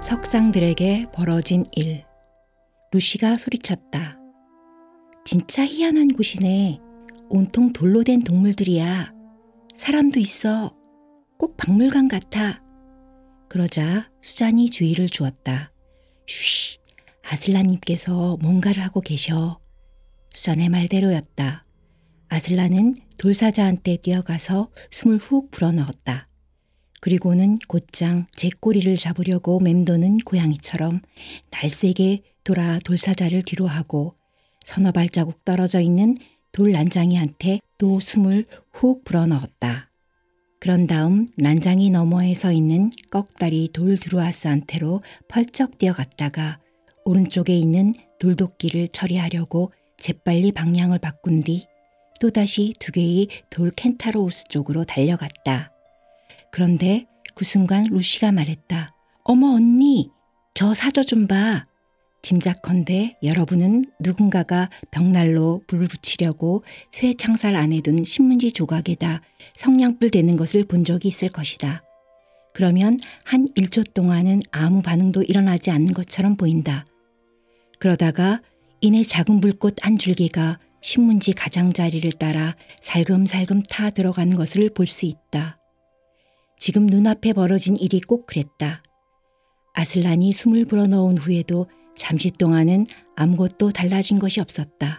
석상들에게 벌어진 일. 루시가 소리쳤다. 진짜 희한한 곳이네. 온통 돌로 된 동물들이야. 사람도 있어. 꼭 박물관 같아. 그러자 수잔이 주의를 주었다. 쉬, 아슬란님께서 뭔가를 하고 계셔. 수잔의 말대로였다. 아슬란은 돌사자한테 뛰어가서 숨을 훅 불어넣었다. 그리고는 곧장 제 꼬리를 잡으려고 맴도는 고양이처럼 날쌔게 돌아 돌사자를 뒤로 하고 서너 발자국 떨어져 있는 돌 난장이한테 또 숨을 훅 불어넣었다. 그런 다음 난장이 너머에 서 있는 꺽다리 돌드루아스한테로 펄쩍 뛰어갔다가 오른쪽에 있는 돌도끼를 처리하려고 재빨리 방향을 바꾼 뒤 또다시 두 개의 돌 켄타로우스 쪽으로 달려갔다. 그런데 그 순간 루시가 말했다. 어머 언니, 저 사저 좀 봐. 짐작컨대 여러분은 누군가가 벽난로 불을 붙이려고 쇠 창살 안에 둔 신문지 조각에다 성냥불 대는 것을 본 적이 있을 것이다. 그러면 한 1초 동안은 아무 반응도 일어나지 않는 것처럼 보인다. 그러다가 이내 작은 불꽃 한 줄기가 신문지 가장자리를 따라 살금살금 타 들어가는 것을 볼 수 있다. 지금 눈앞에 벌어진 일이 꼭 그랬다. 아슬란이 숨을 불어넣은 후에도 잠시 동안은 아무것도 달라진 것이 없었다.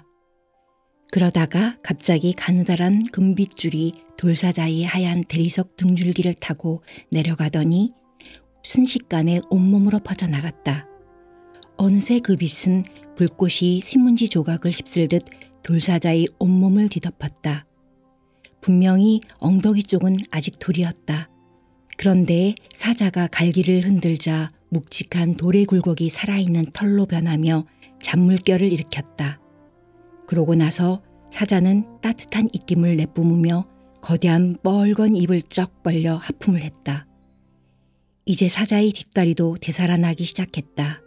그러다가 갑자기 가느다란 금빛줄이 돌사자의 하얀 대리석 등줄기를 타고 내려가더니 순식간에 온몸으로 퍼져나갔다. 어느새 그 빛은 불꽃이 신문지 조각을 휩쓸듯 돌사자의 온몸을 뒤덮었다. 분명히 엉덩이 쪽은 아직 돌이었다. 그런데 사자가 갈기를 흔들자 묵직한 돌의 굴곡이 살아있는 털로 변하며 잔물결을 일으켰다. 그러고 나서 사자는 따뜻한 입김을 내뿜으며 거대한 뻘건 입을 쩍 벌려 하품을 했다. 이제 사자의 뒷다리도 되살아나기 시작했다.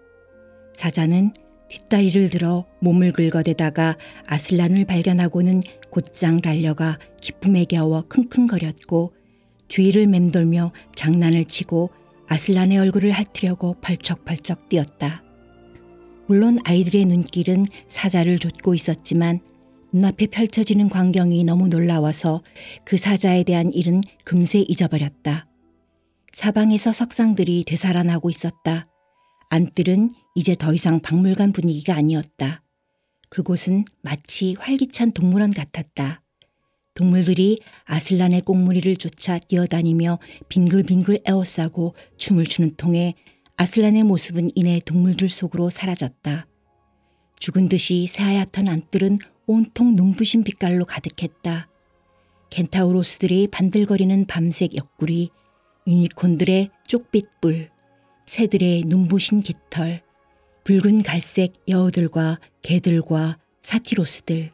사자는 뒷다리를 들어 몸을 긁어대다가 아슬란을 발견하고는 곧장 달려가 기쁨에 겨워 킁킁거렸고 주위를 맴돌며 장난을 치고 아슬란의 얼굴을 핥으려고 펄쩍펄쩍 뛰었다. 물론 아이들의 눈길은 사자를 좇고 있었지만 눈앞에 펼쳐지는 광경이 너무 놀라워서 그 사자에 대한 일은 금세 잊어버렸다. 사방에서 석상들이 되살아나고 있었다. 안뜰은 이제 더 이상 박물관 분위기가 아니었다. 그곳은 마치 활기찬 동물원 같았다. 동물들이 아슬란의 꽁무니를 쫓아 뛰어다니며 빙글빙글 에워싸고 춤을 추는 통에 아슬란의 모습은 이내 동물들 속으로 사라졌다. 죽은 듯이 새하얗던 안뜰은 온통 눈부신 빛깔로 가득했다. 켄타우로스들의 반들거리는 밤색 옆구리, 유니콘들의 쪽빛 뿔, 새들의 눈부신 깃털, 붉은 갈색 여우들과 개들과 사티로스들,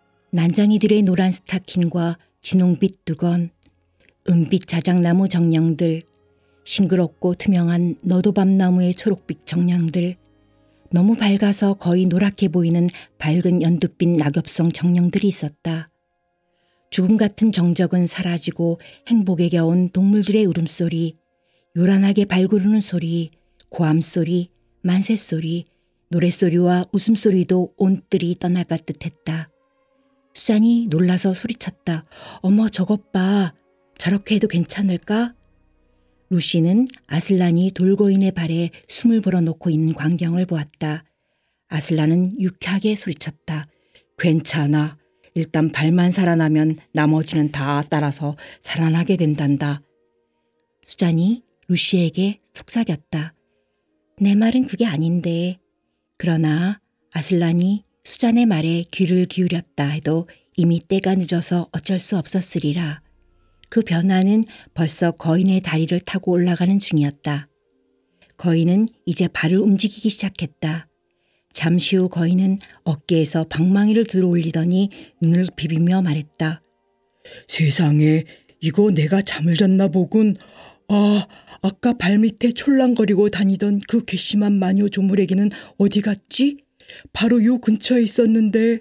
난장이들의 노란 스타킹과 진홍빛 두건, 은빛 자작나무 정령들, 싱그럽고 투명한 너도밤나무의 초록빛 정령들, 너무 밝아서 거의 노랗게 보이는 밝은 연두빛 낙엽성 정령들이 있었다. 죽음 같은 정적은 사라지고 행복에 겨운 동물들의 울음소리, 요란하게 발구르는 소리, 고함소리, 만세소리, 노랫소리와 웃음소리도 온뜰이 떠나갈 듯했다. 수잔이 놀라서 소리쳤다. 어머 저것 봐. 저렇게 해도 괜찮을까? 루시는 아슬란이 돌고인의 발에 숨을 불어넣고 있는 광경을 보았다. 아슬란은 유쾌하게 소리쳤다. 괜찮아. 일단 발만 살아나면 나머지는 다 따라서 살아나게 된단다. 수잔이 루시에게 속삭였다. 내 말은 그게 아닌데. 그러나 아슬란이 수잔의 말에 귀를 기울였다 해도 이미 때가 늦어서 어쩔 수 없었으리라. 그 변화는 벌써 거인의 다리를 타고 올라가는 중이었다. 거인은 이제 발을 움직이기 시작했다. 잠시 후 거인은 어깨에서 방망이를 들어올리더니 눈을 비비며 말했다. 세상에, 이거 내가 잠을 잤나 보군. 아까 발밑에 촐랑거리고 다니던 그 괘씸한 마녀 조물에게는 어디 갔지? 바로 요 근처에 있었는데.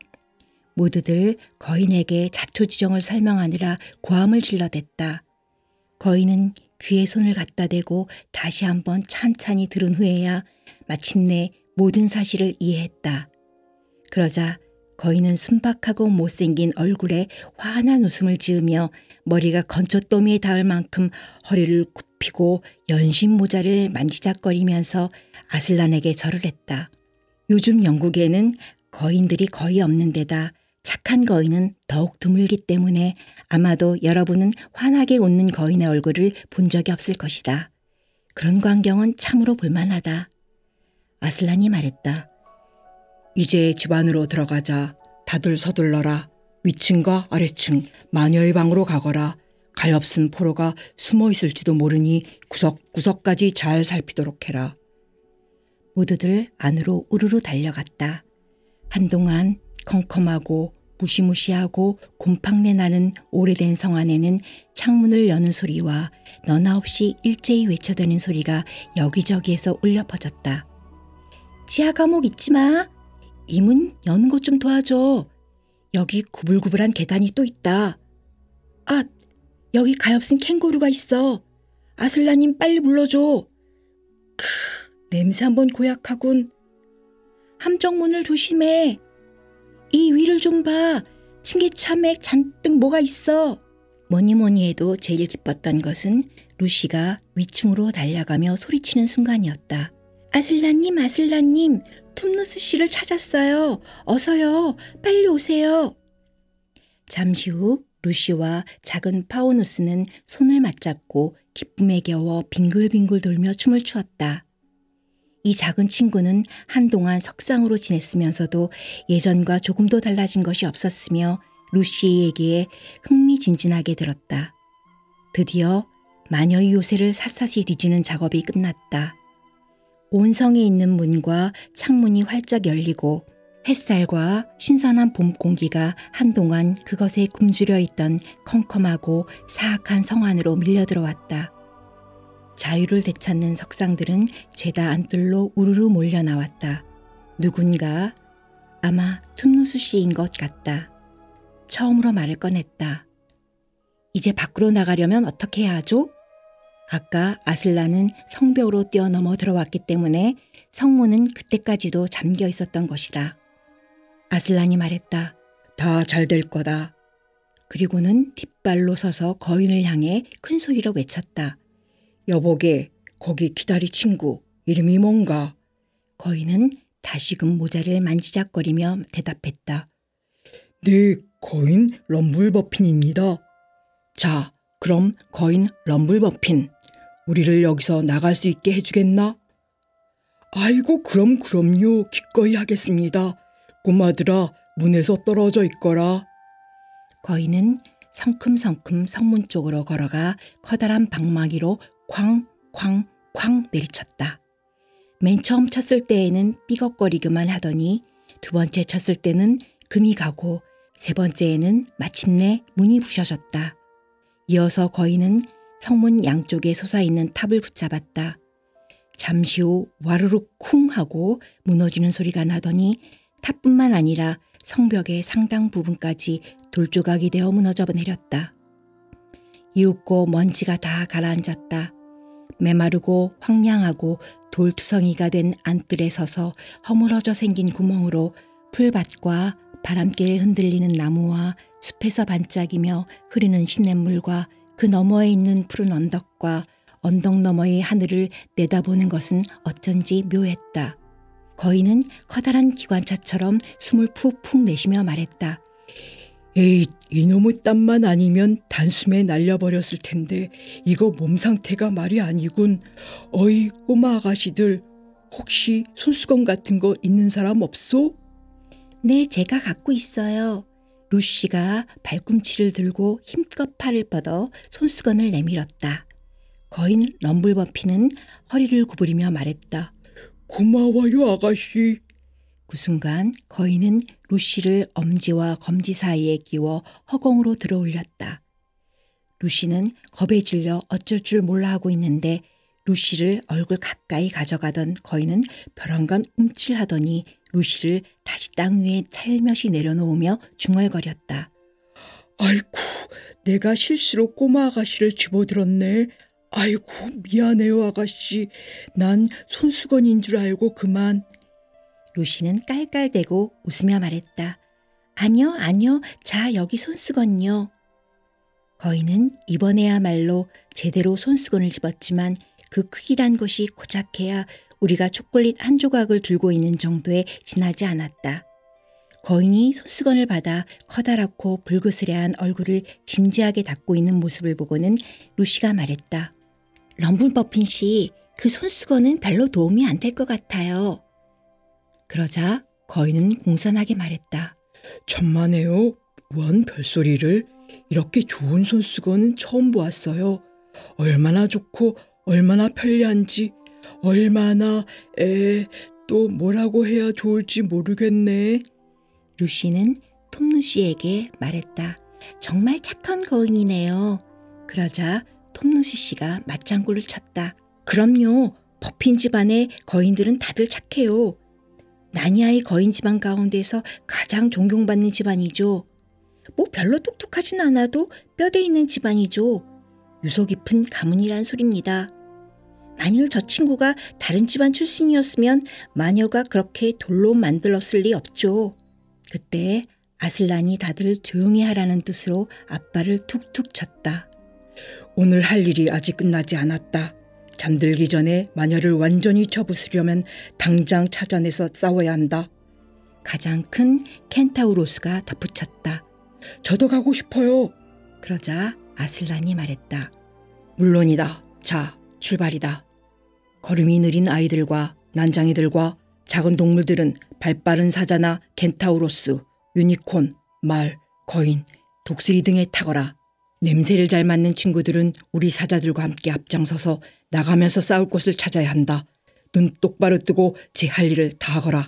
모두들 거인에게 자초지종을 설명하느라 고함을 질러댔다. 거인은 귀에 손을 갖다 대고 다시 한번 찬찬히 들은 후에야 마침내 모든 사실을 이해했다. 그러자 거인은 순박하고 못생긴 얼굴에 환한 웃음을 지으며 머리가 건초더미에 닿을 만큼 허리를 굽히고 연신 모자를 만지작거리면서 아슬란에게 절을 했다. 요즘 영국에는 거인들이 거의 없는 데다 착한 거인은 더욱 드물기 때문에 아마도 여러분은 환하게 웃는 거인의 얼굴을 본 적이 없을 것이다. 그런 광경은 참으로 볼만하다. 아슬란이 말했다. 이제 집 안으로 들어가자. 다들 서둘러라. 위층과 아래층 마녀의 방으로 가거라. 가엾은 포로가 숨어 있을지도 모르니 구석구석까지 잘 살피도록 해라. 모두들 안으로 우르르 달려갔다. 한동안 컴컴하고 무시무시하고 곰팡내 나는 오래된 성 안에는 창문을 여는 소리와 너나 없이 일제히 외쳐대는 소리가 여기저기에서 울려 퍼졌다. 지하 감옥 잊지 마. 이 문 여는 것 좀 도와줘. 여기 구불구불한 계단이 또 있다. 아, 여기 가엾은 캥거루가 있어. 아슬라님 빨리 불러줘. 냄새 한번 고약하군. 함정문을 조심해. 이 위를 좀 봐. 층계참에 잔뜩 뭐가 있어. 뭐니 해도 제일 기뻤던 것은 루시가 위층으로 달려가며 소리치는 순간이었다. 아슬라님, 아슬라님, 툼누스 씨를 찾았어요. 어서요. 빨리 오세요. 잠시 후 루시와 작은 파우누스는 손을 맞잡고 기쁨에 겨워 빙글빙글 돌며 춤을 추었다. 이 작은 친구는 한동안 석상으로 지냈으면서도 예전과 조금도 달라진 것이 없었으며 루시의 얘기에 흥미진진하게 들었다. 드디어 마녀의 요새를 샅샅이 뒤지는 작업이 끝났다. 온 성에 있는 문과 창문이 활짝 열리고 햇살과 신선한 봄 공기가 한동안 그것에 굶주려 있던 컴컴하고 사악한 성 안으로 밀려들어왔다. 자유를 되찾는 석상들은 죄다 안뜰로 우르르 몰려 나왔다. 누군가 아마 툼누스 씨인 것 같다. 처음으로 말을 꺼냈다. 이제 밖으로 나가려면 어떻게 해야 하죠? 아까 아슬란은 성벽으로 뛰어넘어 들어왔기 때문에 성문은 그때까지도 잠겨 있었던 것이다. 아슬란이 말했다. 다 잘 될 거다. 그리고는 뒷발로 서서 거인을 향해 큰 소리로 외쳤다. 여보게, 거기 기다리 친구, 이름이 뭔가? 거인은 다시금 모자를 만지작거리며 대답했다. 네, 거인 럼블버핀입니다. 자, 그럼 거인 럼블버핀, 우리를 여기서 나갈 수 있게 해주겠나? 아이고, 그럼요. 기꺼이 하겠습니다. 꼬마들아, 문에서 떨어져 있거라. 거인은 성큼성큼 성문 쪽으로 걸어가 커다란 방망이로 쾅쾅쾅 내리쳤다. 맨 처음 쳤을 때에는 삐걱거리기만 하더니 두 번째 쳤을 때는 금이 가고 세 번째에는 마침내 문이 부셔졌다. 이어서 거인은 성문 양쪽에 솟아있는 탑을 붙잡았다. 잠시 후 와르륵 쿵 하고 무너지는 소리가 나더니 탑뿐만 아니라 성벽의 상당 부분까지 돌조각이 되어 무너져 내렸다. 이윽고 먼지가 다 가라앉았다. 메마르고 황량하고 돌투성이가 된 안뜰에 서서 허물어져 생긴 구멍으로 풀밭과 바람결에 흔들리는 나무와 숲에서 반짝이며 흐르는 시냇물과 그 너머에 있는 푸른 언덕과 언덕 너머의 하늘을 내다보는 것은 어쩐지 묘했다. 거인은 커다란 기관차처럼 숨을 푹푹 내쉬며 말했다. 에이, 이놈의 땀만 아니면 단숨에 날려버렸을 텐데 이거 몸 상태가 말이 아니군. 어이, 꼬마 아가씨들, 혹시 손수건 같은 거 있는 사람 없소? 네, 제가 갖고 있어요. 루시가 발꿈치를 들고 힘껏 팔을 뻗어 손수건을 내밀었다. 거인 럼블버피는 허리를 구부리며 말했다. 고마워요, 아가씨. 그 순간 거인은 루시를 엄지와 검지 사이에 끼워 허공으로 들어올렸다. 루시는 겁에 질려 어쩔 줄 몰라 하고 있는데 루시를 얼굴 가까이 가져가던 거인은 벼랑간 움찔하더니 루시를 다시 땅 위에 살며시 내려놓으며 중얼거렸다. 아이쿠, 내가 실수로 꼬마 아가씨를 집어들었네. 아이고, 미안해요, 아가씨. 난 손수건인 줄 알고 그만. 루시는 깔깔대고 웃으며 말했다. 아니요, 아니요. 자, 여기 손수건요. 거인은 이번에야말로 제대로 손수건을 집었지만 그 크기란 것이 고작해야 우리가 초콜릿 한 조각을 들고 있는 정도에 지나지 않았다. 거인이 손수건을 받아 커다랗고 불그스레한 얼굴을 진지하게 닫고 있는 모습을 보고는 루시가 말했다. 럼블퍼핀 씨, 그 손수건은 별로 도움이 안 될 것 같아요. 그러자 거인은 공손하게 말했다. 천만에요. 원 별소리를. 이렇게 좋은 손수건은 처음 보았어요. 얼마나 좋고 얼마나 편리한지, 얼마나 또 뭐라고 해야 좋을지 모르겠네. 루시는 톰누시에게 말했다. 정말 착한 거인이네요. 그러자 톰누시 씨가 맞장구를 쳤다. 그럼요. 퍼핀 집안의 거인들은 다들 착해요. 나니아의 거인 집안 가운데서 가장 존경받는 집안이죠. 뭐 별로 똑똑하진 않아도 뼈대 있는 집안이죠. 유서 깊은 가문이란 소리입니다. 만일 저 친구가 다른 집안 출신이었으면 마녀가 그렇게 돌로 만들었을 리 없죠. 그때 아슬란이 다들 조용히 하라는 뜻으로 앞발을 툭툭 쳤다. 오늘 할 일이 아직 끝나지 않았다. 잠들기 전에 마녀를 완전히 쳐부수려면 당장 찾아내서 싸워야 한다. 가장 큰 켄타우로스가 덧붙였다. 저도 가고 싶어요. 그러자 아슬란이 말했다. 물론이다. 자, 출발이다. 걸음이 느린 아이들과 난장이들과 작은 동물들은 발빠른 사자나 켄타우로스, 유니콘, 말, 거인, 독수리 등에 타거라. 냄새를 잘 맡는 친구들은 우리 사자들과 함께 앞장서서 나가면서 싸울 곳을 찾아야 한다. 눈 똑바로 뜨고 제 할 일을 다 하거라.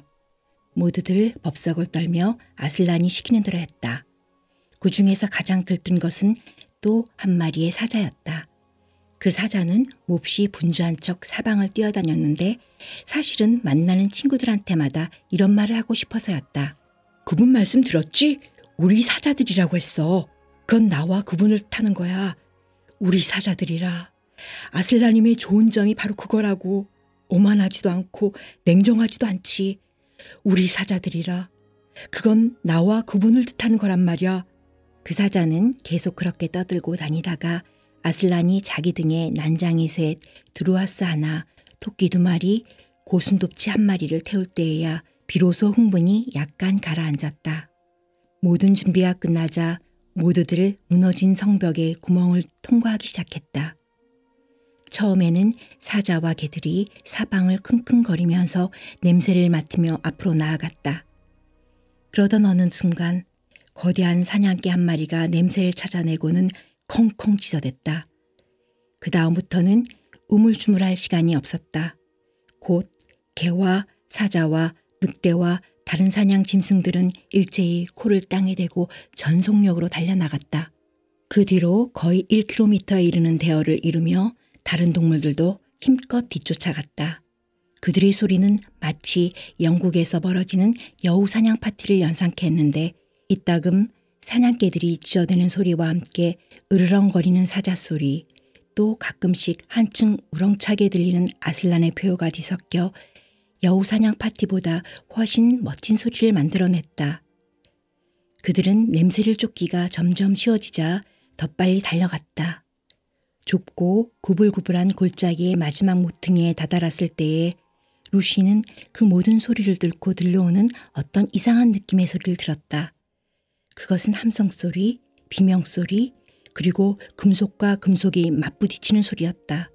모두들 법석을 떨며 아슬란이 시키는 대로 했다. 그 중에서 가장 들뜬 것은 또 한 마리의 사자였다. 그 사자는 몹시 분주한 척 사방을 뛰어다녔는데 사실은 만나는 친구들한테마다 이런 말을 하고 싶어서였다. 그분 말씀 들었지? 우리 사자들이라고 했어. 그건 나와 그분을 타는 거야. 우리 사자들이라. 아슬라님의 좋은 점이 바로 그거라고. 오만하지도 않고 냉정하지도 않지. 우리 사자들이라. 그건 나와 그분을 뜻하는 거란 말이야. 그 사자는 계속 그렇게 떠들고 다니다가 아슬란이 자기 등에 난장이 셋, 두루와스 하나, 토끼 2마리, 고순톱치 1마리를 태울 때에야 비로소 흥분이 약간 가라앉았다. 모든 준비가 끝나자 모두들 무너진 성벽의 구멍을 통과하기 시작했다. 처음에는 사자와 개들이 사방을 킁킁거리면서 냄새를 맡으며 앞으로 나아갔다. 그러던 어느 순간 거대한 사냥개 1마리가 냄새를 찾아내고는 콩콩 짖어댔다. 그 다음부터는 우물쭈물할 시간이 없었다. 곧 개와 사자와 늑대와 다른 사냥 짐승들은 일제히 코를 땅에 대고 전속력으로 달려나갔다. 그 뒤로 거의 1km에 이르는 대열을 이루며 다른 동물들도 힘껏 뒤쫓아갔다. 그들의 소리는 마치 영국에서 벌어지는 여우 사냥 파티를 연상케 했는데 이따금 사냥개들이 쥐어대는 소리와 함께 으르렁거리는 사자 소리, 또 가끔씩 한층 우렁차게 들리는 아슬란의 표효가 뒤섞여 여우 사냥 파티보다 훨씬 멋진 소리를 만들어냈다. 그들은 냄새를 쫓기가 점점 쉬워지자 더 빨리 달려갔다. 좁고 구불구불한 골짜기의 마지막 모퉁이에 다다랐을 때에 루시는 그 모든 소리를 뚫고 들려오는 어떤 이상한 느낌의 소리를 들었다. 그것은 함성소리, 비명소리, 그리고 금속과 금속이 맞부딪히는 소리였다.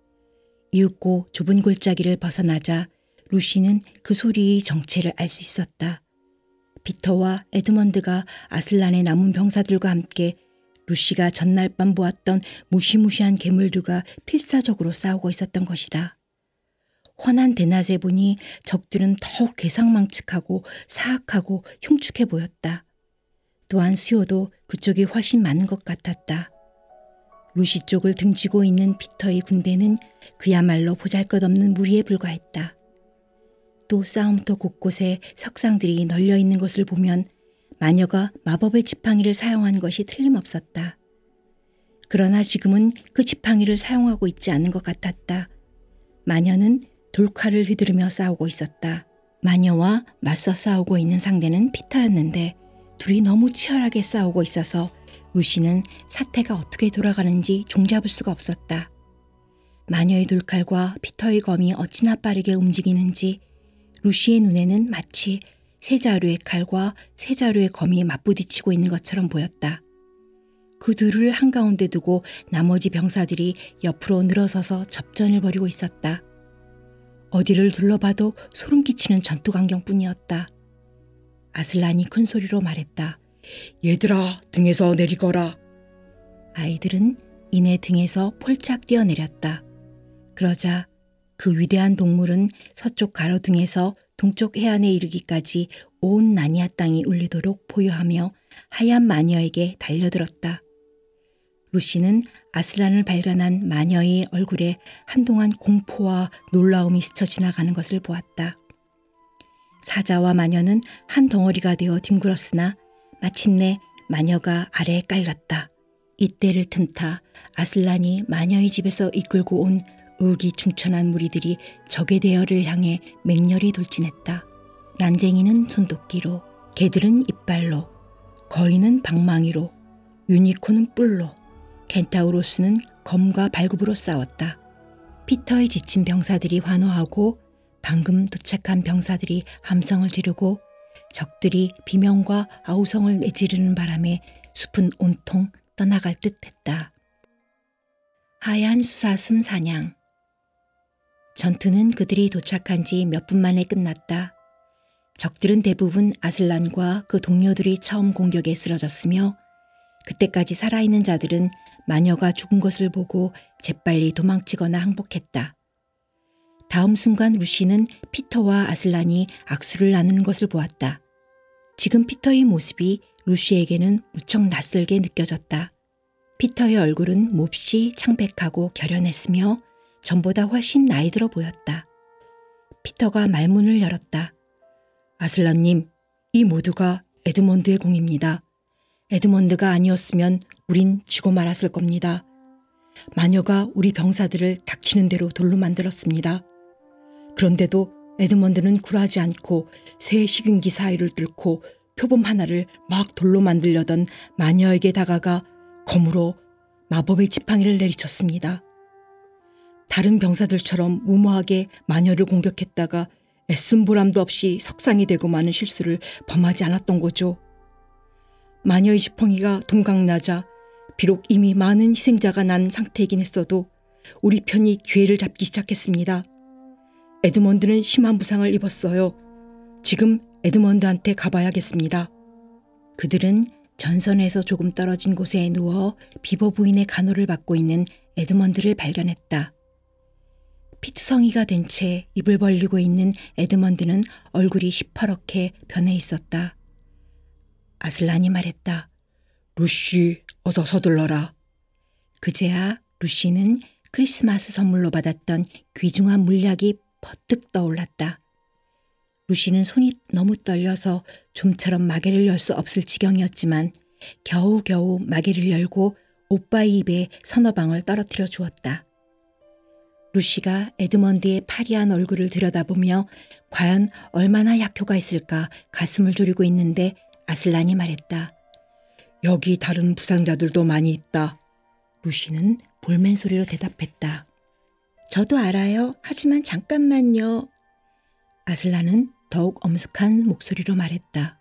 이윽고 좁은 골짜기를 벗어나자 루시는 그 소리의 정체를 알 수 있었다. 피터와 에드먼드가 아슬란의 남은 병사들과 함께 루시가 전날 밤 보았던 무시무시한 괴물들과 필사적으로 싸우고 있었던 것이다. 환한 대낮에 보니 적들은 더욱 괴상망측하고 사악하고 흉측해 보였다. 또한 수요도 그쪽이 훨씬 많은 것 같았다. 루시 쪽을 등지고 있는 피터의 군대는 그야말로 보잘것없는 무리에 불과했다. 또 싸움터 곳곳에 석상들이 널려 있는 것을 보면 마녀가 마법의 지팡이를 사용한 것이 틀림없었다. 그러나 지금은 그 지팡이를 사용하고 있지 않은 것 같았다. 마녀는 돌칼을 휘두르며 싸우고 있었다. 마녀와 맞서 싸우고 있는 상대는 피터였는데 둘이 너무 치열하게 싸우고 있어서 루시는 사태가 어떻게 돌아가는지 종잡을 수가 없었다. 마녀의 돌칼과 피터의 검이 어찌나 빠르게 움직이는지 루시의 눈에는 마치 세 자루의 칼과 세 자루의 검이 맞부딪히고 있는 것처럼 보였다. 그 둘을 한가운데 두고 나머지 병사들이 옆으로 늘어서서 접전을 벌이고 있었다. 어디를 둘러봐도 소름 끼치는 전투 광경뿐이었다. 아슬란이 큰 소리로 말했다. 얘들아, 등에서 내리거라. 아이들은 이내 등에서 폴짝 뛰어내렸다. 그러자 그 위대한 동물은 서쪽 가로등에서 동쪽 해안에 이르기까지 온 나니아 땅이 울리도록 포효하며 하얀 마녀에게 달려들었다. 루시는 아슬란을 발견한 마녀의 얼굴에 한동안 공포와 놀라움이 스쳐 지나가는 것을 보았다. 사자와 마녀는 한 덩어리가 되어 뒹굴었으나 마침내 마녀가 아래에 깔렸다. 이때를 틈타 아슬란이 마녀의 집에서 이끌고 온 의기충천한 무리들이 적의 대열을 향해 맹렬히 돌진했다. 난쟁이는 손도끼로, 개들은 이빨로, 거인은 방망이로, 유니콘은 뿔로, 켄타우로스는 검과 발굽으로 싸웠다. 피터의 지친 병사들이 환호하고 방금 도착한 병사들이 함성을 지르고 적들이 비명과 아우성을 내지르는 바람에 숲은 온통 떠나갈 듯했다. 하얀 수사슴 사냥. 전투는 그들이 도착한 지 몇 분 만에 끝났다. 적들은 대부분 아슬란과 그 동료들이 처음 공격에 쓰러졌으며 그때까지 살아있는 자들은 마녀가 죽은 것을 보고 재빨리 도망치거나 항복했다. 다음 순간 루시는 피터와 아슬란이 악수를 나누는 것을 보았다. 지금 피터의 모습이 루시에게는 무척 낯설게 느껴졌다. 피터의 얼굴은 몹시 창백하고 결연했으며 전보다 훨씬 나이 들어 보였다. 피터가 말문을 열었다. 아슬란님, 이 모두가 에드먼드의 공입니다. 에드먼드가 아니었으면 우린 지고 말았을 겁니다. 마녀가 우리 병사들을 닥치는 대로 돌로 만들었습니다. 그런데도 에드먼드는 굴하지 않고 새 식윤기 사이를 뚫고 표범 하나를 막 돌로 만들려던 마녀에게 다가가 검으로 마법의 지팡이를 내리쳤습니다. 다른 병사들처럼 무모하게 마녀를 공격했다가 애쓴 보람도 없이 석상이 되고 마는 실수를 범하지 않았던 거죠. 마녀의 지팡이가 동강나자 비록 이미 많은 희생자가 난 상태이긴 했어도 우리 편이 기회를 잡기 시작했습니다. 에드먼드는 심한 부상을 입었어요. 지금 에드먼드한테 가봐야겠습니다. 그들은 전선에서 조금 떨어진 곳에 누워 비버 부인의 간호를 받고 있는 에드먼드를 발견했다. 피투성이가 된 채 입을 벌리고 있는 에드먼드는 얼굴이 시퍼렇게 변해 있었다. 아슬란이 말했다. 루시, 어서 서둘러라. 그제야 루시는 크리스마스 선물로 받았던 귀중한 물약이 퍼뜩 떠올랐다. 루시는 손이 너무 떨려서 좀처럼 마개를 열 수 없을 지경이었지만 겨우겨우 마개를 열고 오빠의 입에 서너 방울 떨어뜨려 주었다. 루시가 에드먼드의 파리한 얼굴을 들여다보며 과연 얼마나 약효가 있을까 가슴을 졸이고 있는데 아슬란이 말했다. 여기 다른 부상자들도 많이 있다. 루시는 볼멘 소리로 대답했다. 저도 알아요. 하지만 잠깐만요. 아슬란은 더욱 엄숙한 목소리로 말했다.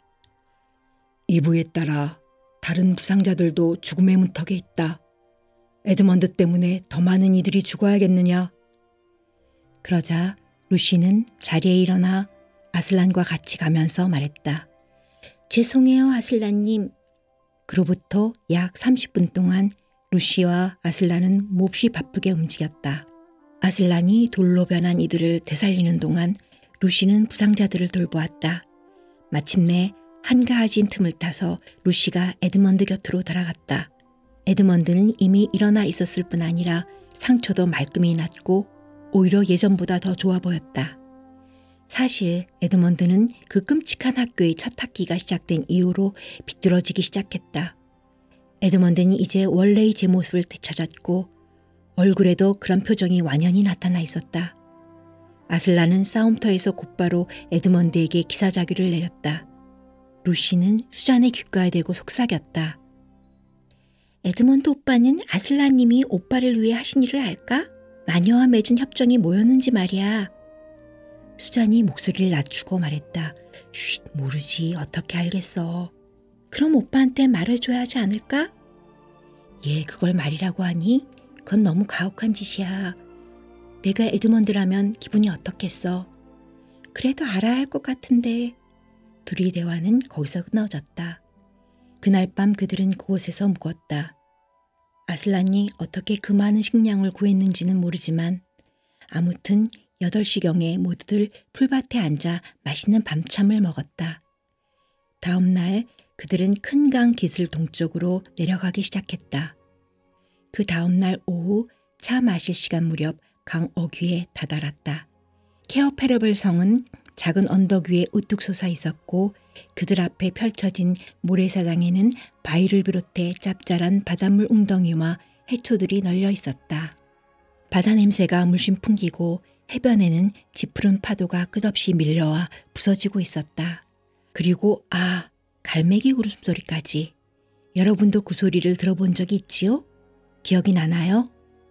이부에 따라 다른 부상자들도 죽음의 문턱에 있다. 에드먼드 때문에 더 많은 이들이 죽어야겠느냐. 그러자 루시는 자리에 일어나 아슬란과 같이 가면서 말했다. 죄송해요, 아슬란님. 그로부터 약 30분 동안 루시와 아슬란은 몹시 바쁘게 움직였다. 아슬란이 돌로 변한 이들을 되살리는 동안 루시는 부상자들을 돌보았다. 마침내 한가해진 틈을 타서 루시가 에드먼드 곁으로 돌아갔다. 에드먼드는 이미 일어나 있었을 뿐 아니라 상처도 말끔히 낫고 오히려 예전보다 더 좋아 보였다. 사실 에드먼드는 그 끔찍한 학교의 첫 학기가 시작된 이후로 비뚤어지기 시작했다. 에드먼드는 이제 원래의 제 모습을 되찾았고 얼굴에도 그런 표정이 완연히 나타나 있었다. 아슬란은 싸움터에서 곧바로 에드먼드에게 기사자귀를 내렸다. 루시는 수잔의 귓가에 대고 속삭였다. 에드먼드 오빠는 아슬란님이 오빠를 위해 하신 일을 알까? 마녀와 맺은 협정이 뭐였는지 말이야. 수잔이 목소리를 낮추고 말했다. 쉿, 모르지. 어떻게 알겠어. 그럼 오빠한테 말해줘야 하지 않을까? 얘 그걸 말이라고 하니? 그건 너무 가혹한 짓이야. 내가 에드먼드라면 기분이 어떻겠어. 그래도 알아야 할 것 같은데. 둘의 대화는 거기서 끊어졌다. 그날 밤 그들은 그곳에서 묵었다. 아슬란이 어떻게 그 많은 식량을 구했는지는 모르지만 아무튼 8시경에 모두들 풀밭에 앉아 맛있는 밤참을 먹었다. 다음 날 그들은 큰 강 깃을 동쪽으로 내려가기 시작했다. 그 다음 날 오후 차 마실 시간 무렵 강 어귀에 다다랐다. 케어페러벨 성은 작은 언덕 위에 우뚝 솟아 있었고 그들 앞에 펼쳐진 모래사장에는 바위를 비롯해 짭짤한 바닷물 웅덩이와 해초들이 널려 있었다. 바다 냄새가 물씬 풍기고 해변에는 짙푸른 파도가 끝없이 밀려와 부서지고 있었다. 그리고 갈매기 울음소리까지. 여러분도 그 소리를 들어본 적이 있지요? 기억이 나나요?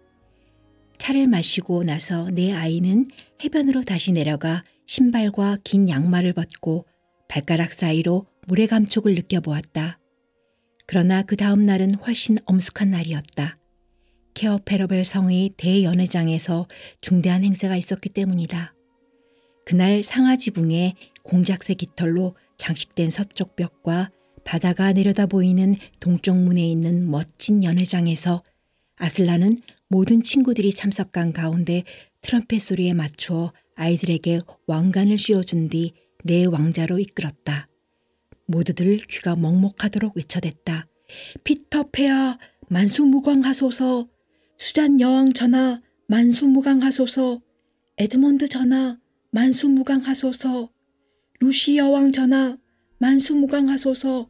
차를 마시고 나서 내 아이는 해변으로 다시 내려가 신발과 긴 양말을 벗고 발가락 사이로 모래 감촉을 느껴보았다. 그러나 그 다음 날은 훨씬 엄숙한 날이었다. 케어페러벨 성의 대연회장에서 중대한 행사가 있었기 때문이다. 그날 상아지붕에 공작새 깃털로 장식된 서쪽 벽과 바다가 내려다 보이는 동쪽 문에 있는 멋진 연회장에서 아슬란은 모든 친구들이 참석한 가운데 트럼펫 소리에 맞추어 아이들에게 왕관을 씌워준 뒤 내 왕자로 이끌었다. 모두들 귀가 먹먹하도록 외쳐댔다. 피터 페아 만수무강하소서. 수잔 여왕 전하 만수무강하소서. 에드먼드 전하 만수무강하소서. 루시 여왕 전하 만수무강하소서.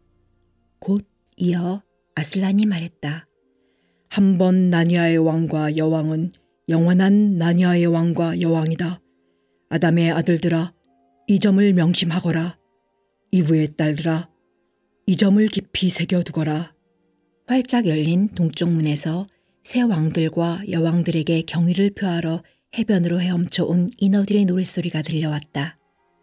곧 이어 아슬란이 말했다. 한 번 나니아의 왕과 여왕은 영원한 나니아의 왕과 여왕이다. 아담의 아들들아, 이 점을 명심하거라. 이브의 딸들아, 이 점을 깊이 새겨두거라. 활짝 열린 동쪽 문에서 새 왕들과 여왕들에게 경의를 표하러 해변으로 헤엄쳐 온 인어들의 노랫소리가 들려왔다.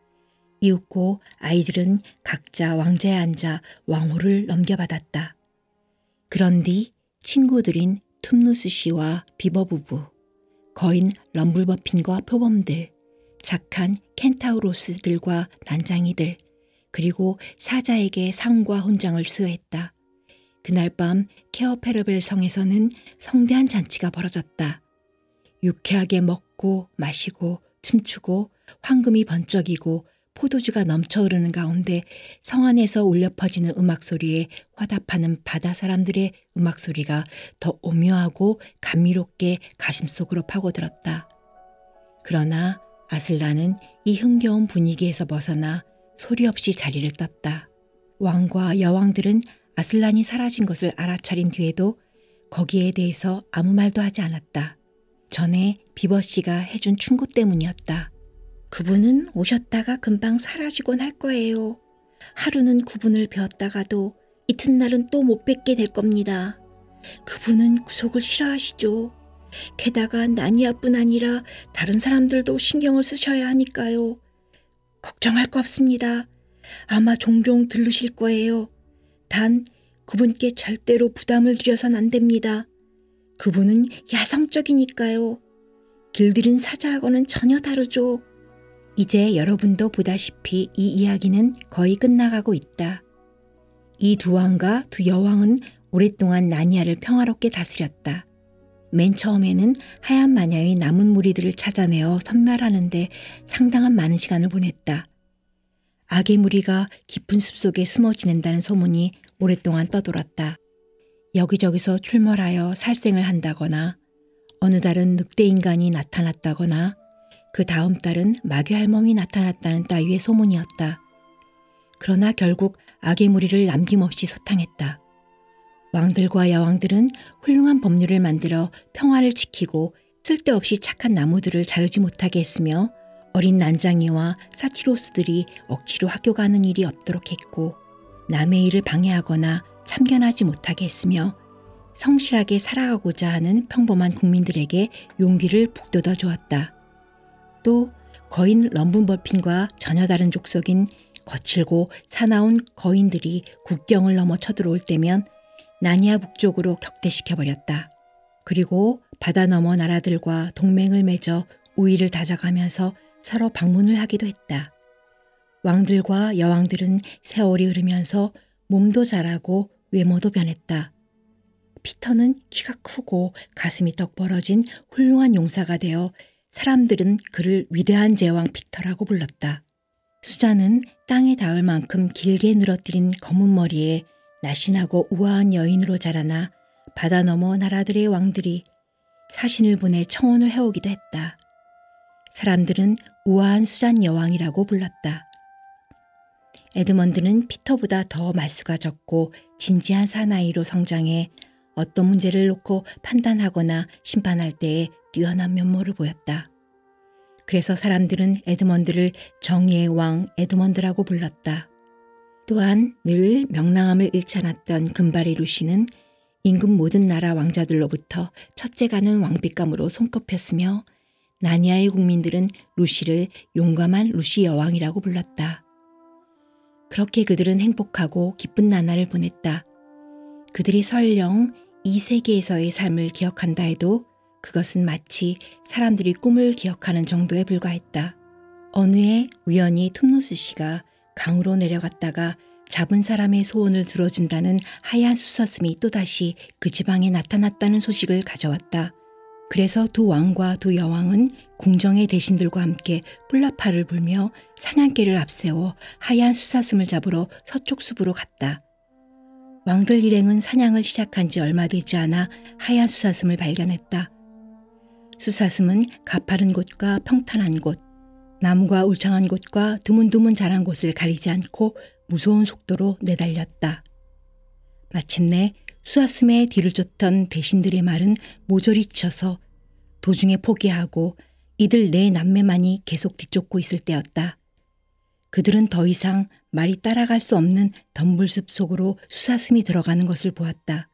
이윽고 아이들은 각자 왕자에 앉아 왕호를 넘겨받았다. 그런 뒤 친구들인 툼누스 씨와 비버 부부, 거인 럼블버핀과 표범들, 착한 켄타우로스들과 난장이들, 그리고 사자에게 상과 훈장을 수여했다. 그날 밤 케어페러벨 성에서는 성대한 잔치가 벌어졌다. 유쾌하게 먹고 마시고 춤추고 황금이 번쩍이고 포도주가 넘쳐 흐르는 가운데 성 안에서 울려 퍼지는 음악 소리에 화답하는 바다 사람들의 음악 소리가 더 오묘하고 감미롭게 가심속으로 파고들었다. 그러나 아슬란은 이 흥겨운 분위기에서 벗어나 소리 없이 자리를 떴다. 왕과 여왕들은 아슬란이 사라진 것을 알아차린 뒤에도 거기에 대해서 아무 말도 하지 않았다. 전에 비버 씨가 해준 충고 때문이었다. 그분은 오셨다가 금방 사라지곤 할 거예요. 하루는 그분을 뵈었다가도 이튿날은 또 못 뵙게 될 겁니다. 그분은 구속을 싫어하시죠. 게다가 나니아뿐 아니라 다른 사람들도 신경을 쓰셔야 하니까요. 걱정할 거 없습니다. 아마 종종 들르실 거예요. 단 그분께 절대로 부담을 드려선 안 됩니다. 그분은 야성적이니까요. 길들인 사자하고는 전혀 다르죠. 이제 여러분도 보다시피 이 이야기는 거의 끝나가고 있다. 이 두 왕과 두 여왕은 오랫동안 나니아를 평화롭게 다스렸다. 맨 처음에는 하얀 마녀의 남은 무리들을 찾아내어 섬멸하는데 상당한 많은 시간을 보냈다. 악의 무리가 깊은 숲속에 숨어 지낸다는 소문이 오랫동안 떠돌았다. 여기저기서 출몰하여 살생을 한다거나 어느 달은 늑대 인간이 나타났다거나 그 다음 달은 마귀 할멈이 나타났다는 따위의 소문이었다. 그러나 결국 악의 무리를 남김없이 소탕했다. 왕들과 여왕들은 훌륭한 법률을 만들어 평화를 지키고 쓸데없이 착한 나무들을 자르지 못하게 했으며 어린 난장이와 사티로스들이 억지로 학교 가는 일이 없도록 했고 남의 일을 방해하거나 참견하지 못하게 했으며 성실하게 살아가고자 하는 평범한 국민들에게 용기를 북돋아 주었다. 또 거인 럼븐벌핀과 전혀 다른 족속인 거칠고 사나운 거인들이 국경을 넘어 쳐들어올 때면 나니아 북쪽으로 격퇴시켜버렸다. 그리고 바다 너머 나라들과 동맹을 맺어 우위를 다져가면서 서로 방문을 하기도 했다. 왕들과 여왕들은 세월이 흐르면서 몸도 자라고 외모도 변했다. 피터는 키가 크고 가슴이 떡 벌어진 훌륭한 용사가 되어 사람들은 그를 위대한 제왕 피터라고 불렀다. 수잔은 땅에 닿을 만큼 길게 늘어뜨린 검은 머리에 날씬하고 우아한 여인으로 자라나 바다 너머 나라들의 왕들이 사신을 보내 청혼을 해오기도 했다. 사람들은 우아한 수잔 여왕이라고 불렀다. 에드먼드는 피터보다 더 말수가 적고 진지한 사나이로 성장해 어떤 문제를 놓고 판단하거나 심판할 때에 뛰어난 면모를 보였다. 그래서 사람들은 에드먼드를 정의의 왕 에드먼드라고 불렀다. 또한 늘 명랑함을 잃지 않았던 금발의 루시는 임금 모든 나라 왕자들로부터 첫째가는 왕빛감으로 손꼽혔으며 나니아의 국민들은 루시를 용감한 루시 여왕이라고 불렀다. 그렇게 그들은 행복하고 기쁜 나날을 보냈다. 그들이 설령 이 세계에서의 삶을 기억한다 해도 그것은 마치 사람들이 꿈을 기억하는 정도에 불과했다. 어느 해 우연히 툼누스 씨가 강으로 내려갔다가 잡은 사람의 소원을 들어준다는 하얀 수사슴이 또다시 그 지방에 나타났다는 소식을 가져왔다. 그래서 두 왕과 두 여왕은 궁정의 대신들과 함께 뿔라파를 불며 사냥개를 앞세워 하얀 수사슴을 잡으러 서쪽 숲으로 갔다. 왕들 일행은 사냥을 시작한 지 얼마 되지 않아 하얀 수사슴을 발견했다. 수사슴은 가파른 곳과 평탄한 곳, 나무가 울창한 곳과 드문드문 자란 곳을 가리지 않고 무서운 속도로 내달렸다. 마침내 수사슴의 뒤를 쫓던 배신들의 말은 모조리 쳐서 도중에 포기하고 이들 네 남매만이 계속 뒤쫓고 있을 때였다. 그들은 더 이상 말이 따라갈 수 없는 덤불숲 속으로 수사슴이 들어가는 것을 보았다.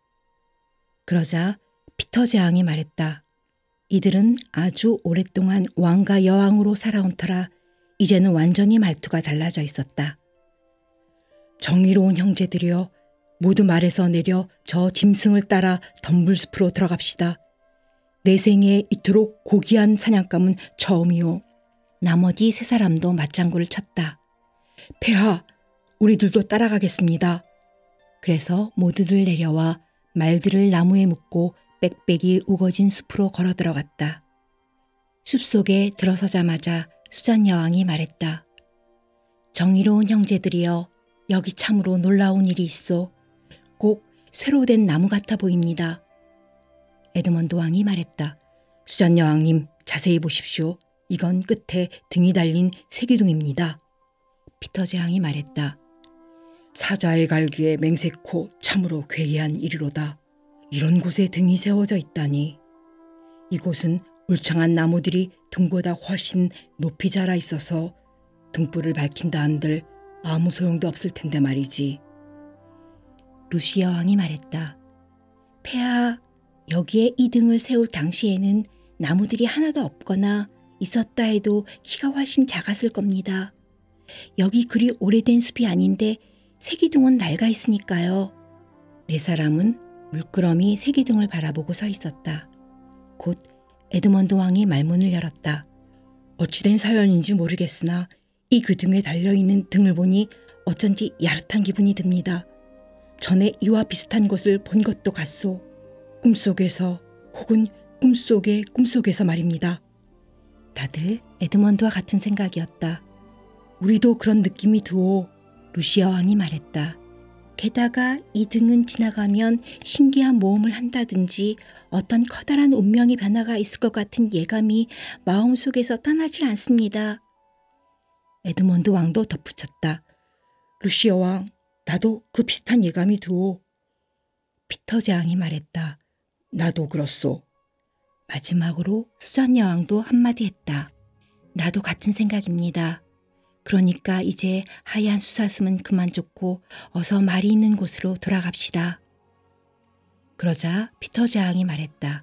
그러자 피터 제왕이 말했다. 이들은 아주 오랫동안 왕과 여왕으로 살아온 터라 이제는 완전히 말투가 달라져 있었다. 정의로운 형제들이여, 모두 말에서 내려 저 짐승을 따라 덤불숲으로 들어갑시다. 내 생에 이토록 고귀한 사냥감은 처음이요. 나머지 세 사람도 맞장구를 쳤다. 폐하, 우리들도 따라가겠습니다. 그래서 모두들 내려와 말들을 나무에 묶고 빽빽이 우거진 숲으로 걸어 들어갔다. 숲속에 들어서자마자 수잔 여왕이 말했다. 정의로운 형제들이여, 여기 참으로 놀라운 일이 있어. 꼭 쇠로 된 나무 같아 보입니다. 에드먼드 왕이 말했다. 수잔 여왕님, 자세히 보십시오. 이건 끝에 등이 달린 쇠기둥입니다. 피터 제왕이 말했다. 사자의 갈기에 맹세코 참으로 괴이한 일이로다. 이런 곳에 등이 세워져 있다니. 이곳은 울창한 나무들이 등보다 훨씬 높이 자라 있어서 등불을 밝힌다 한들 아무 소용도 없을 텐데 말이지. 루시 여왕이 말했다. 폐하, 여기에 이 등을 세울 당시에는 나무들이 하나도 없거나 있었다 해도 키가 훨씬 작았을 겁니다. 여기 그리 오래된 숲이 아닌데 세기둥은 낡아 있으니까요. 네 사람은 물끄러미 세기둥을 바라보고 서 있었다. 곧 에드먼드 왕이 말문을 열었다. 어찌된 사연인지 모르겠으나 이 기둥에 달려있는 등을 보니 어쩐지 야릇한 기분이 듭니다. 전에 이와 비슷한 곳을 본 것도 같소. 꿈속에서 혹은 꿈속의 꿈속에서 말입니다. 다들 에드먼드와 같은 생각이었다. 우리도 그런 느낌이 두오. 루시 여왕이 말했다. 게다가 이 등은 지나가면 신기한 모험을 한다든지 어떤 커다란 운명의 변화가 있을 것 같은 예감이 마음속에서 떠나질 않습니다. 에드먼드 왕도 덧붙였다. 루시 여왕, 나도 그 비슷한 예감이 두오. 피터 제왕이 말했다. 나도 그렇소. 마지막으로 수잔 여왕도 한마디 했다. 나도 같은 생각입니다. 그러니까 이제 하얀 수사슴은 그만 쫓고 어서 말이 있는 곳으로 돌아갑시다. 그러자 피터 제왕이 말했다.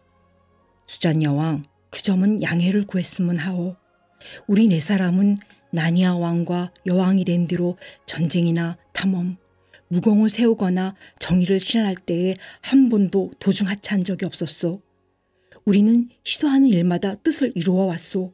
수잔 여왕, 그 점은 양해를 구했으면 하오. 우리 네 사람은 나니아 왕과 여왕이 된 뒤로 전쟁이나 탐험, 무공을 세우거나 정의를 실현할 때에 한 번도 도중 하차한 적이 없었소. 우리는 시도하는 일마다 뜻을 이루어 왔소.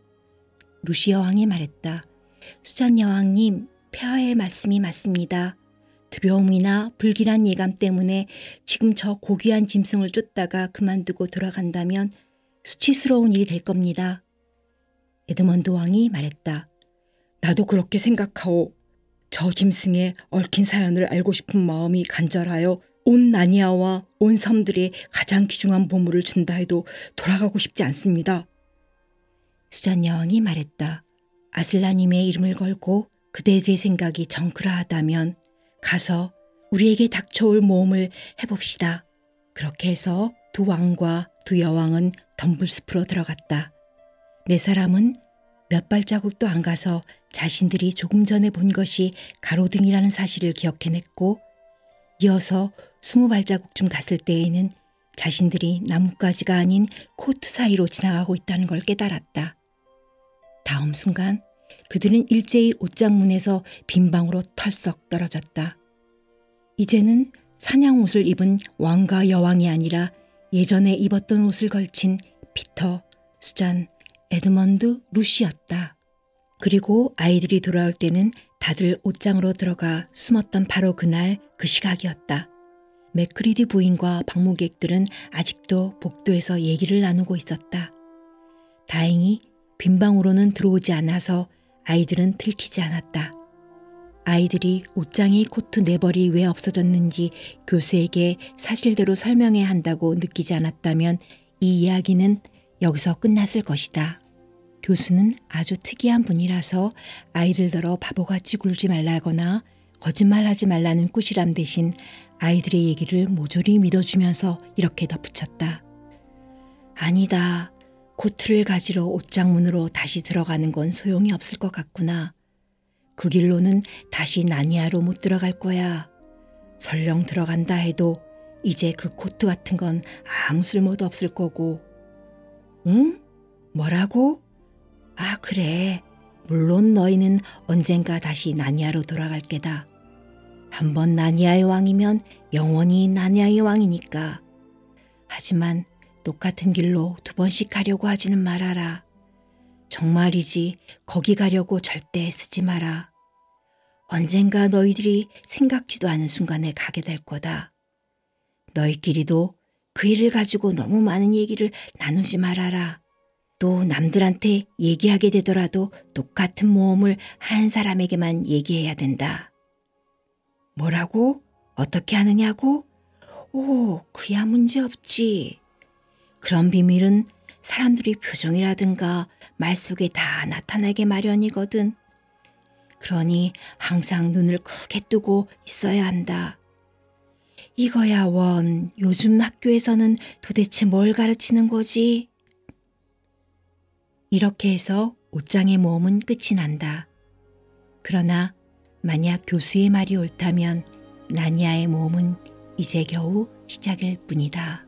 루시 여왕이 말했다. 수잔 여왕님, 폐하의 말씀이 맞습니다. 두려움이나 불길한 예감 때문에 지금 저 고귀한 짐승을 쫓다가 그만두고 돌아간다면 수치스러운 일이 될 겁니다. 에드먼드 왕이 말했다. 나도 그렇게 생각하오. 저 짐승의 얽힌 사연을 알고 싶은 마음이 간절하여 온 나니아와 온 섬들에 가장 귀중한 보물을 준다 해도 돌아가고 싶지 않습니다. 수잔 여왕이 말했다. 아슬라님의 이름을 걸고 그대들의 생각이 정그라하다면 가서 우리에게 닥쳐올 모험을 해봅시다. 그렇게 해서 두 왕과 두 여왕은 덤불숲으로 들어갔다. 네 사람은 몇 발자국도 안 가서 자신들이 조금 전에 본 것이 가로등이라는 사실을 기억해냈고 이어서 20발자국쯤 갔을 때에는 자신들이 나뭇가지가 아닌 코트 사이로 지나가고 있다는 걸 깨달았다. 다음 순간 그들은 일제히 옷장문에서 빈방으로 털썩 떨어졌다. 이제는 사냥 옷을 입은 왕과 여왕이 아니라 예전에 입었던 옷을 걸친 피터, 수잔, 에드먼드, 루시였다. 그리고 아이들이 돌아올 때는 다들 옷장으로 들어가 숨었던 바로 그날 그 시각이었다. 맥크리디 부인과 방문객들은 아직도 복도에서 얘기를 나누고 있었다. 다행히 빈방으로는 들어오지 않아서 아이들은 들키지 않았다. 아이들이 옷장의 코트 네 벌이 왜 없어졌는지 교수에게 사실대로 설명해야 한다고 느끼지 않았다면 이 이야기는 여기서 끝났을 것이다. 교수는 아주 특이한 분이라서 아이들더러 바보같이 굴지 말라거나 거짓말하지 말라는 꾸지람 대신 아이들의 얘기를 모조리 믿어주면서 이렇게 덧붙였다. 아니다. 코트를 가지러 옷장문으로 다시 들어가는 건 소용이 없을 것 같구나. 그 길로는 다시 나니아로 못 들어갈 거야. 설령 들어간다 해도 이제 그 코트 같은 건 아무 쓸모도 없을 거고. 응? 뭐라고? 아, 그래. 물론 너희는 언젠가 다시 나니아로 돌아갈 게다. 한번 나니아의 왕이면 영원히 나니아의 왕이니까. 하지만 똑같은 길로 두 번씩 가려고 하지는 말아라. 정말이지 거기 가려고 절대 쓰지 마라. 언젠가 너희들이 생각지도 않은 순간에 가게 될 거다. 너희끼리도 그 일을 가지고 너무 많은 얘기를 나누지 말아라. 또 남들한테 얘기하게 되더라도 똑같은 모험을 한 사람에게만 얘기해야 된다. 뭐라고? 어떻게 하느냐고? 오, 그야 문제없지. 그런 비밀은 사람들이 표정이라든가 말 속에 다 나타나게 마련이거든. 그러니 항상 눈을 크게 뜨고 있어야 한다. 이거야 원, 요즘 학교에서는 도대체 뭘 가르치는 거지? 이렇게 해서 옷장의 모험은 끝이 난다. 그러나 만약 교수의 말이 옳다면 나니아의 모험은 이제 겨우 시작일 뿐이다.